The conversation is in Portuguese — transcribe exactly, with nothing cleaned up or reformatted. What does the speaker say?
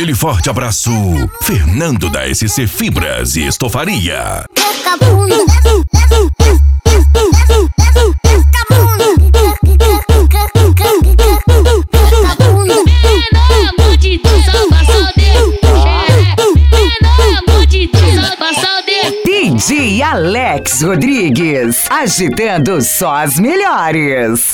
aquele forte abraço. Fernando da S C Fibras e Estofaria. D J Alex Rodrigues, agitando só as melhores.